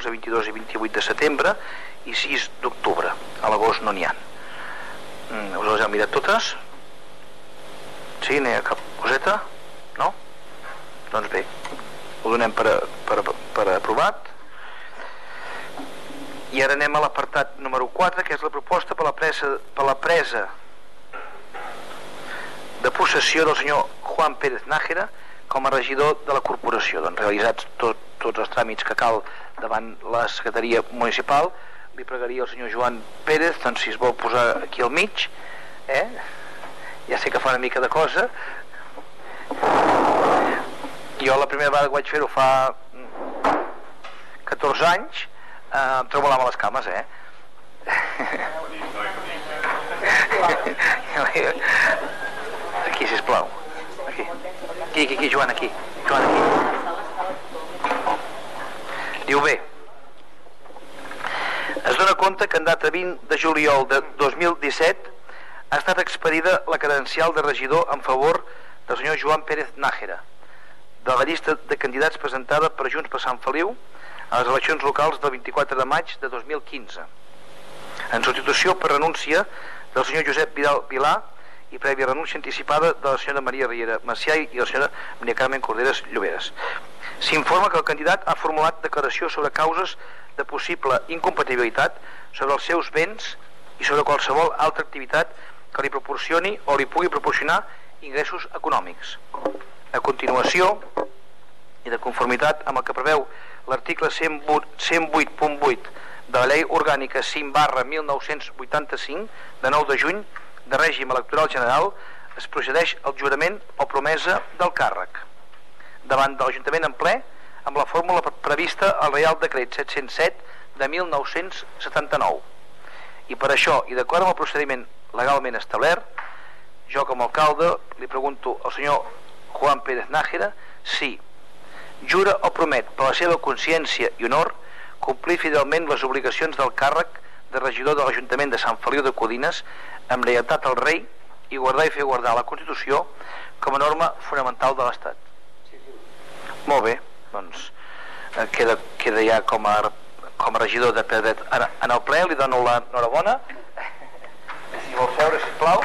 14, 22 i 28 de setembre i 6 d'octubre. A l'agost no n'hi ha. Us les heu mirat totes? Sí, n'hi ha cap coseta? No? Doncs bé, ho donem per aprovat. I ara anem a l'apartat número 4, que és la proposta per la presa de possessió del senyor Juan Pérez Nájera com a regidor de la corporació. Doncs realitzats tots els tràmits que cal davant la secretaria municipal, li pregaria al senyor Joan Pérez, doncs si es vol posar aquí al mig, ja sé que fa una mica de cosa. Jo la primera vegada que vaig fer-ho fa 14 anys, em trobo l'ama a les cames, Aquí, sisplau. Aquí, Joan, aquí. Diu bé. Es dona compte que en data 20 de juliol de 2017 ha estat expedida la credencial de regidor en favor del senyor Joan Pérez Nájera de la llista de candidats presentada per Junts per Sant Feliu a les eleccions locals del 24 de maig de 2015, en substitució per renúncia del senyor Josep Vidal Vilà i prèvia renúncia anticipada de la senyora Maria Riera Macià i la senyora Maria Carmen Corderes Lloberes. S'informa que el candidat ha formulat declaració sobre causes de possible incompatibilitat sobre els seus béns i sobre qualsevol altra activitat que li proporcioni o li pugui proporcionar ingressos econòmics. A continuació, i de conformitat amb el que preveu l'article 108.8 de la Llei Orgànica 5/1985 de 9 de juny de règim electoral general, es procedeix al jurament o promesa del càrrec davant de l'Ajuntament en ple amb la fórmula prevista al Reial Decret 707 de 1979. I per això, i d'acord amb el procediment legalment establert, jo com a alcalde li pregunto al senyor Juan Pérez Nájera si jura o promet per la seva consciència i honor complir fidelment les obligacions del càrrec de regidor de l'Ajuntament de Sant Feliu de Codines amb lleialtat al rei i guardar i fer guardar la Constitució com a norma fonamental de l'Estat. Molt bé, doncs queda ja com a regidor de Pedret en el ple. Li dono l'enhorabona. Si vol seure, sisplau.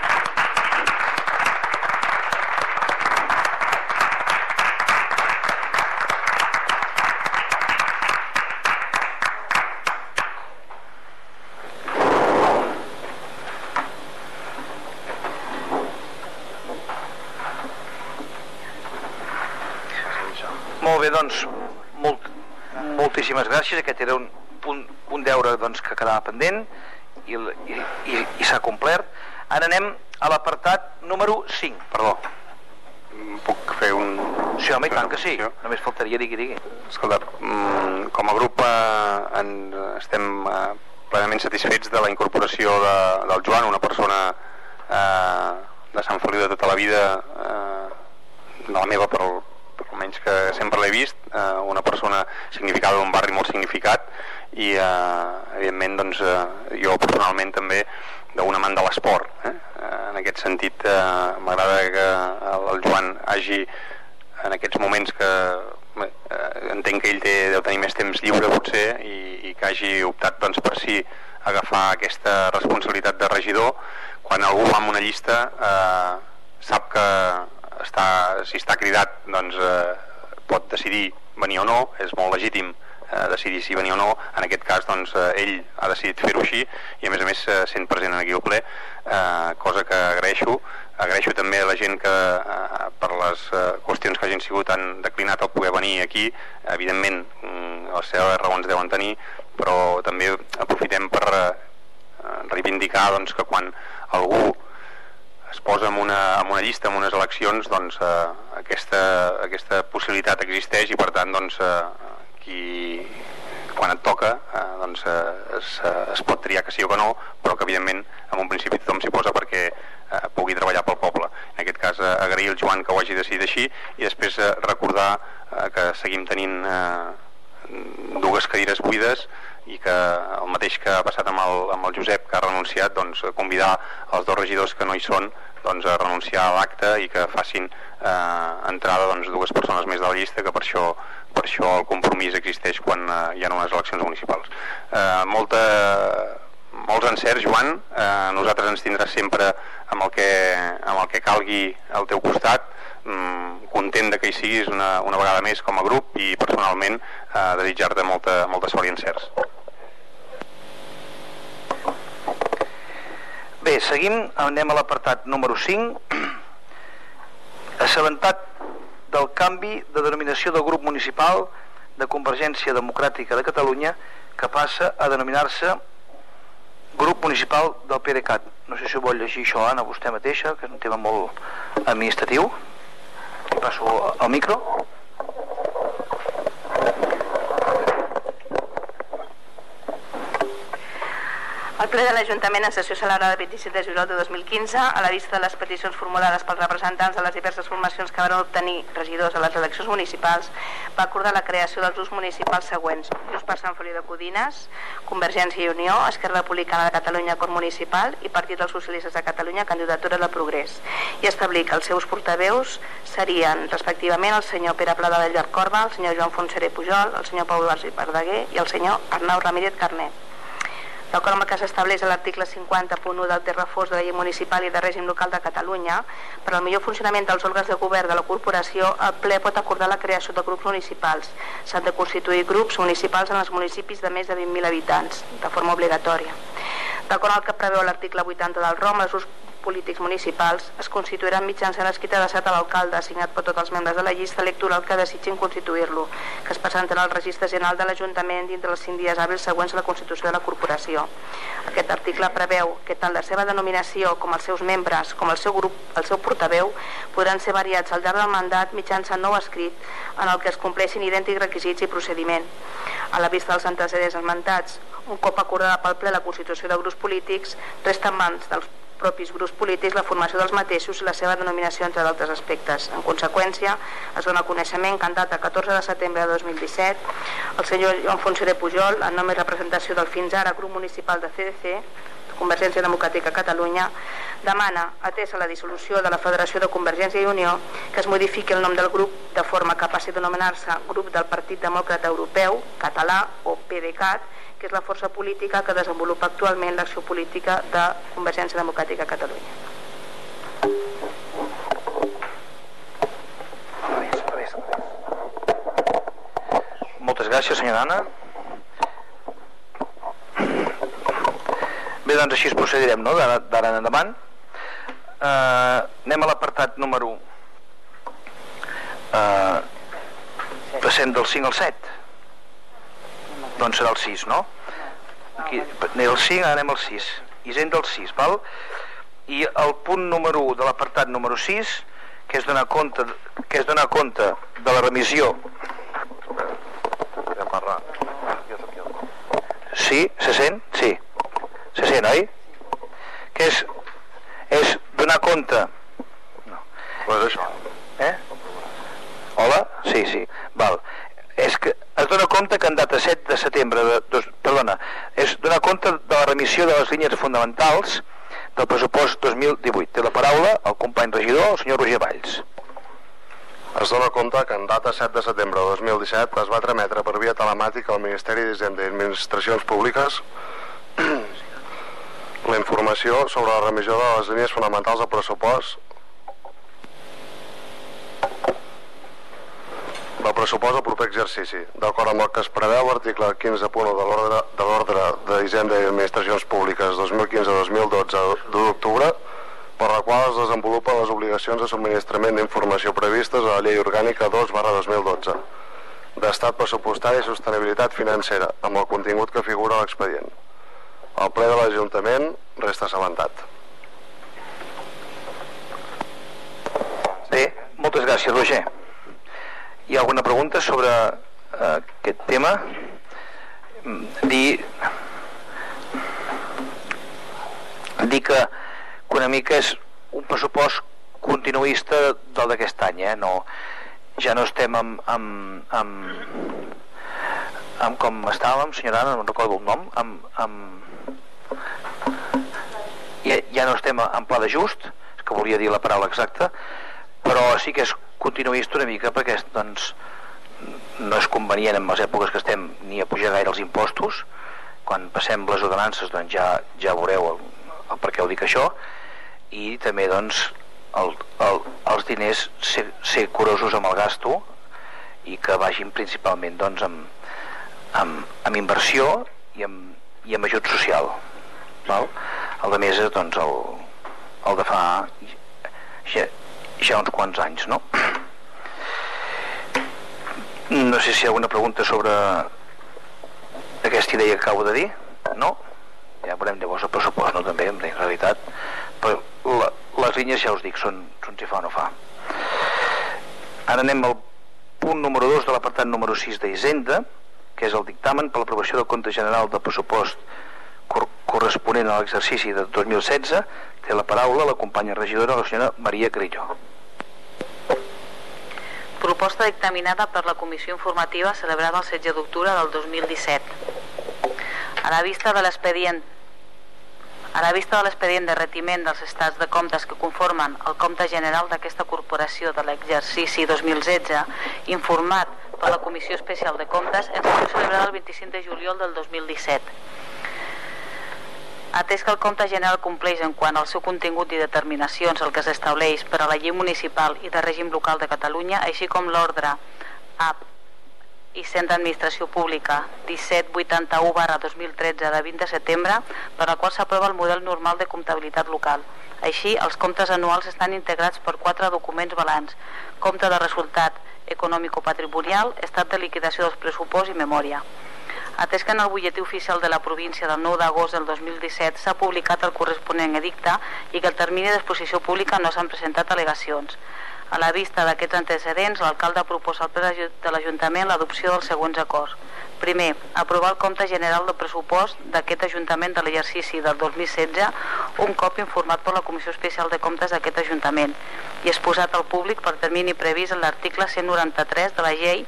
Molt bé, doncs moltíssimes gràcies. Aquest era un deure que quedava pendent i s'ha complert. Ara anem a l'apartat número 5. Perdó, puc fer un... Sí, home, i tant que sí, només faltaria, digui. Escolta, com a grup estem plenament satisfets de la incorporació del Joan, una persona de Sant Feliu de tota la vida, de la meva però almenys que sempre l'he vist, una persona significada d'un barri molt significat i evidentment doncs, jo personalment també d'un amant de l'esport, en aquest sentit m'agrada que el Joan hagi en aquests moments que entenc que ell deu tenir més temps lliure potser i que hagi optat doncs, per si agafar aquesta responsabilitat de regidor. Quan algú va amb una llista sap que si està cridat doncs, pot decidir venir o no, és molt legítim decidir si venir o no. En aquest cas doncs, ell ha decidit fer-ho així i a més sent present aquí al ple, cosa que agraeixo també a la gent que per les qüestions que hagin sigut han declinat el poder venir aquí. Evidentment les seves raons deuen tenir, però també aprofitem per reivindicar doncs, que quan algú es posa en una llista, en unes eleccions, doncs aquesta possibilitat existeix i per tant doncs, quan et toca doncs, es pot triar que sí o que no, però que evidentment en un principi tothom s'hi posa perquè pugui treballar pel poble. En aquest cas agrair al Joan que ho hagi decidit així i després recordar que seguim tenint dues cadires buides i que el mateix que ha passat amb el Josep, que ha renunciat, doncs convidar els dos regidors que no hi són doncs, a renunciar a l'acte i que facin entrada doncs, dues persones més de la llista, que per això per això el compromís existeix quan hi ha unes eleccions municipals. Molts encerts, Joan. Nosaltres ens tindràs sempre amb el que calgui al teu costat. Content que hi siguis una vegada més com a grup i personalment desitjar-te molta sort i encerts. Bé, seguim, anem a l'apartat número 5. Assabentat del canvi de denominació del grup municipal de Convergència Democràtica de Catalunya, que passa a denominar-se grup municipal del PDeCAT. No sé si vol llegir això, Anna, vostè mateixa, que és un tema molt administratiu. Li passo el micro. El ple de l'Ajuntament en sessió celebrada el 27 de juliol de 2015, a la vista de les peticions formulades pels representants de les diverses formacions que van obtenir regidors a les eleccions municipals, va acordar la creació dels grups municipals següents: Junts per Sant Feliu de Codines, Convergència i Unió, Esquerra Republicana de Catalunya, Cort Municipal i Partit dels Socialistes de Catalunya, Candidatura del Progrés, i establir que els seus portaveus serien respectivament el senyor Pere Plada de Llarcorba, el senyor Joan Fonseré Pujol, el senyor Pau Duarte Verdaguer i el senyor Arnau Ramírez Carnet. D'acord amb el que s'estableix a l'article 50.1 del text refós de la llei municipal i de règim local de Catalunya, per al millor funcionament dels òrgans de govern de la corporació, el ple pot acordar la creació de grups municipals. S'han de constituir grups municipals en els municipis de més de 20.000 habitants, de forma obligatòria. D'acord amb el que preveu l'article 80 del ROM, els grups polítics municipals es constituiran mitjançant escrit adreçat a l'alcalde, signat per tots els membres de la llista electoral que desitgin constituir-lo, que es presentarà al registre general de l'Ajuntament dintre els 5 dies hàbils següents a la constitució de la corporació. Aquest article preveu que tant la seva denominació com els seus membres, com el seu grup, el seu portaveu, podran ser variats al llarg del mandat mitjançant nou escrit en el que es compleixin idèntics requisits i procediment. A la vista dels antecedents esmentats, un cop acordada pel ple la constitució de grups polítics, resta en mans dels propis grups polítics la formació dels mateixos i la seva denominació, entre d'altres aspectes. En conseqüència, es dona coneixement que en data 14 de setembre de 2017 el senyor Joan Fonseré Pujol, en nom i representació del fins ara grup municipal de CDC, Convergència Democràtica Catalunya, demana, atesa la dissolució de la Federació de Convergència i Unió, que es modifiqui el nom del grup de forma que passi a denominar-se Grup del Partit Demòcrata Europeu, Català o PDeCAT, que és la força política que desenvolupa actualment l'acció política de Convergència Democràtica Catalunya. Moltes gràcies, senyora Anna. Bé, doncs així es procedirem, no?, d'ara en endavant. Anem a l'apartat número passem del 5 al 7. Doncs serà el 6, no? Aquí, el 5, anem al 6. Hisent del 6, val? I el punt número 1 de l'apartat número 6, que és donar compte de la remissió. Sí, se sent? Sí. Se sent, oi? Que és donar compte. No. Pues això. Hola? Sí, sí. Val. És que es dona compte que en data 7 de setembre és donar compte de la remissió de les línies fonamentals del pressupost 2018. Té la paraula el company regidor, el senyor Roger Valls. Es dona compte que en data 7 de setembre de 2017 es va trametre per via telemàtica al Ministeri d'Hisenda i Administracions Públiques la informació sobre la remissió de les línies fonamentals del pressupost del proper exercici, d'acord amb el que es preveu l'article 15.1 de l'ordre d'Hisenda i Administracions Públiques 2015-2012 d'octubre, per la qual es desenvolupen les obligacions de subministrament d'informació previstes a la Llei Orgànica 2/2012 d'estat pressupostari i sostenibilitat financera, amb el contingut que figura a l'expedient. El ple de l'Ajuntament resta assabentat. Bé, moltes gràcies, Roger. Hi ha alguna pregunta sobre aquest tema? Dir que una mica és un pressupost continuista del d'aquest any, no, ja no estem amb com estàvem, senyora Anna, no recordo el nom, ja no estem en pla d'ajust, és que volia dir la paraula exacta, però sí que és continuista una mica perquè doncs, no és convenient en les èpoques que estem ni a pujar gaire els impostos. Quan passem les ordenances doncs ja veureu el per què ho dic això, i també doncs els diners ser curosos amb el gasto i que vagin principalment doncs amb inversió i amb ajut social, val? El de més és doncs el de fa ja uns quants anys, no? No sé si hi ha alguna pregunta sobre aquesta idea que acabo de dir. No? Ja veurem llavors el pressupost, no? També, en realitat. Però les línies, ja us dic, són si fa o no fa. Ara anem al punt número 2 de l'apartat número 6 d'Hisenda, que és el dictamen per l'aprovació del compte general del pressupost corresponent a l'exercici de 2016. Té la paraula la companya regidora, la senyora Maria Carrillo. Proposta dictaminada per la Comissió Informativa celebrada el 16 d'octubre del 2017. A la vista de l'expedient de retiment dels estats de comptes que conformen el compte general d'aquesta corporació de l'exercici 2016, informat per la Comissió Especial de Comptes en sessió celebrada el 25 de juliol del 2017. Atès que el compte general compleix en quant al seu contingut i determinacions el que s'estableix per a la llei municipal i de règim local de Catalunya, així com l'ordre AP i Centre d'Administració Pública 1781/2013 de 20 de setembre, per la qual s'aprova el model normal de comptabilitat local. Així, els comptes anuals estan integrats per 4 documents balanç: compte de resultat econòmico-patrimonial, estat de liquidació dels pressuposts i memòria. Atès que en el butlletí oficial de la província del 9 d'agost del 2017 s'ha publicat el corresponent edicte i que al termini d'exposició pública no s'han presentat al·legacions. A la vista d'aquests antecedents, l'alcalde proposa al ple de l'Ajuntament l'adopció dels següents acords. Primer, aprovar el compte general del pressupost d'aquest Ajuntament de l'exercici del 2016, un cop informat per la Comissió Especial de Comptes d'aquest Ajuntament i exposat al públic per termini previst en l'article 193 de la llei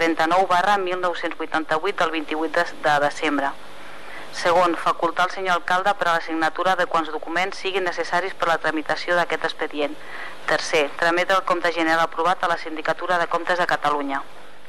39/1988 del 28 de desembre. Segon, facultar al senyor alcalde per a la signatura de quants documents siguin necessaris per a la tramitació d'aquest expedient. Tercer, trametre el compte general aprovat a la Sindicatura de Comptes de Catalunya.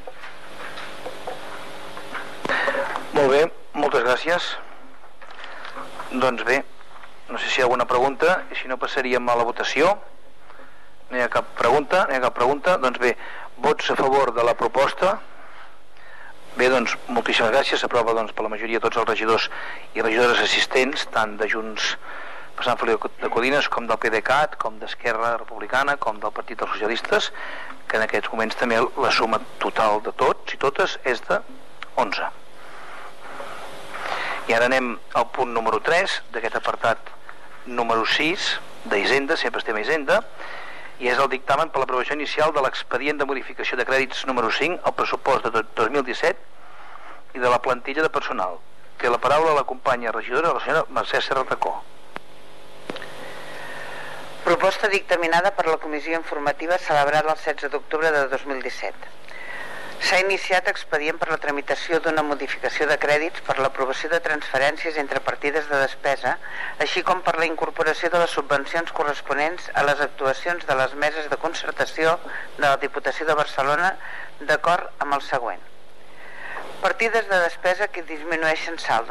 Molt bé, moltes gràcies. Doncs bé, no sé si hi ha alguna pregunta, i si no passaríem a la votació. No hi ha cap pregunta, doncs bé, vots a favor de la proposta. Bé, doncs, moltíssimes gràcies. S'aprova doncs, per la majoria tots els regidors i regidores assistents, tant de Junts per Sant Feliu de Codines, com del PDeCAT, com d'Esquerra Republicana, com del Partit dels Socialistes, que en aquests moments també la suma total de tots i totes és de 11. I ara anem al punt número 3 d'aquest apartat número 6 d'Hisenda, sempre estem a Hisenda, i és el dictamen per l'aprovació inicial de l'expedient de modificació de crèdits número 5 al pressupost de 2017 i de la plantilla de personal. Té la paraula la companya regidora, la senyora Mercè Serratacó. Proposta dictaminada per la Comissió Informativa celebrada el 16 d'octubre de 2017. S'ha iniciat expedient per la tramitació d'una modificació de crèdits per l'aprovació de transferències entre partides de despesa, així com per la incorporació de les subvencions corresponents a les actuacions de les meses de concertació de la Diputació de Barcelona, d'acord amb el següent. Partides de despesa que disminueixen saldo.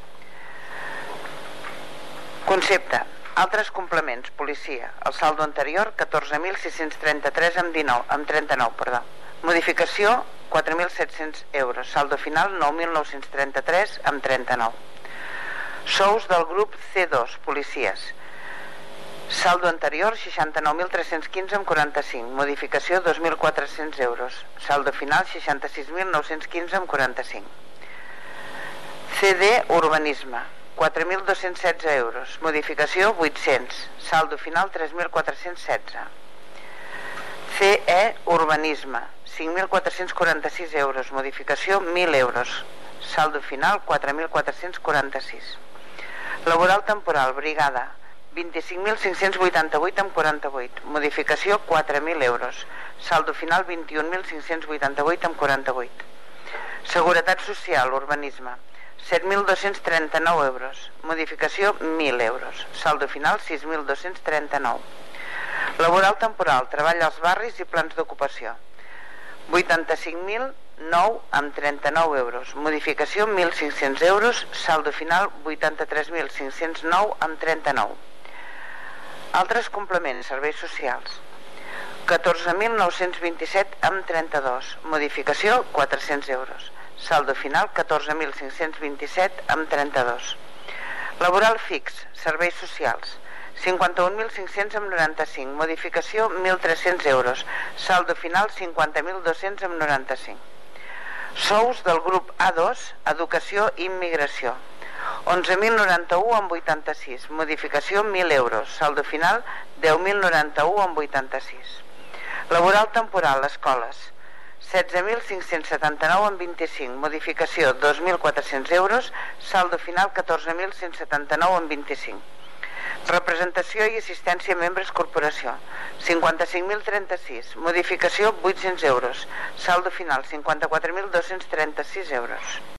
Concepte: altres complements, policia. El saldo anterior, 14.633 amb 39. Modificació, 4.700 euros. Saldo final, 9.933 amb 39. Sous del grup C2, policies. Saldo anterior, 69.315 amb 45. Modificació, 2.400 euros. Saldo final, 66.915 amb 45. CD, urbanisme. 4.216 euros. Modificació, 800. Saldo final, 3.416. CE, urbanisme. 5.446 euros. Modificació, 1.000 euros. Saldo final, 4.446. Laboral temporal, brigada. 25.588 amb 48. Modificació, 4.000 euros. Saldo final, 21.588 amb 48. Seguretat social, urbanisme. 7.239 euros. Modificació, 1.000 euros. Saldo final, 6.239. Laboral temporal, treball als barris i plans d'ocupació. 85.000 9 amb 39 euros. Modificació 1.500 euros, saldo final 83.509 amb 39. Altres complements, serveis socials 14.927 amb 32. Modificació 400 euros. Saldo final 14.527 amb 32. Laboral fix, serveis socials 51.500 amb 95. Modificació 1.300 euros. Saldo final 50.200 amb 95. Sous del grup A2, educació i immigració 11.091 amb 86. Modificació 1.000 euros. Saldo final 10.091 amb 86. Laboral temporal, escoles 16.579 amb 25. Modificació 2.400 euros. Saldo final 14.179 amb 25. Representació i assistència a membres corporació 55.036. Modificació 800 euros. Saldo final 54.236 euros.